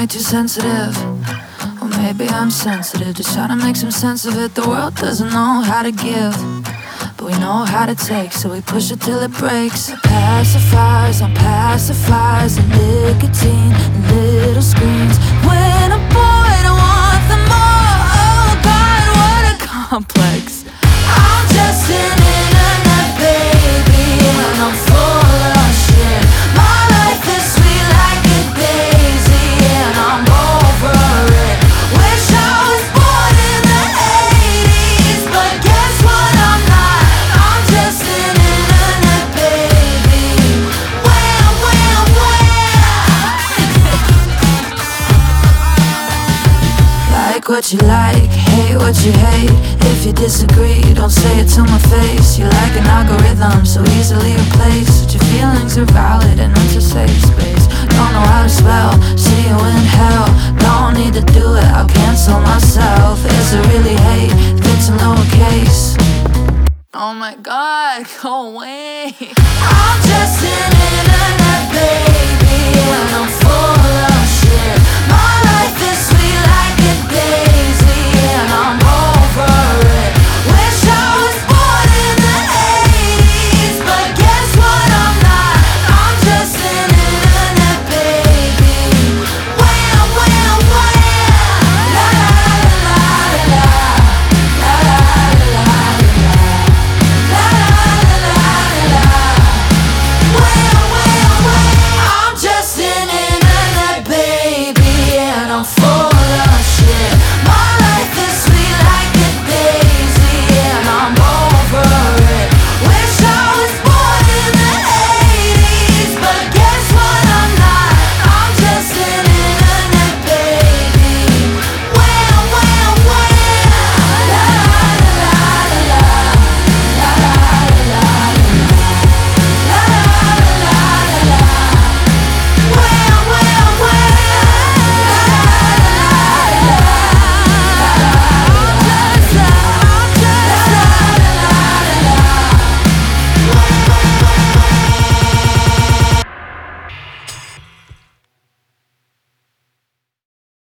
like too sensitive. Or maybe I'm sensitive, just trying to make some sense of it. The world doesn't know how to give, but we know how to take, so we push it till it breaks. Pacifiers on pacifiers and nicotine and little screens. When a boy don't want them more, oh God, what a complex. I'm just an internet baby and I'm full of shit. My life is sweet like a daisy and I'm over it. Wish I was born in the 80s, but guess what, I'm not. I'm just an internet baby. Wham, wham, wham. Like what you like, hate what you hate. If you disagree, don't say it to my face. You're like an algorithm, so easily replaced. But your feelings are valid and it's a safe space. Don't know how to spell, see you in hell. Don't need to do it, I'll cancel myself. Is it really hate if it's in lowercase? Oh my God, go away. I'm just an internet baby and I'm full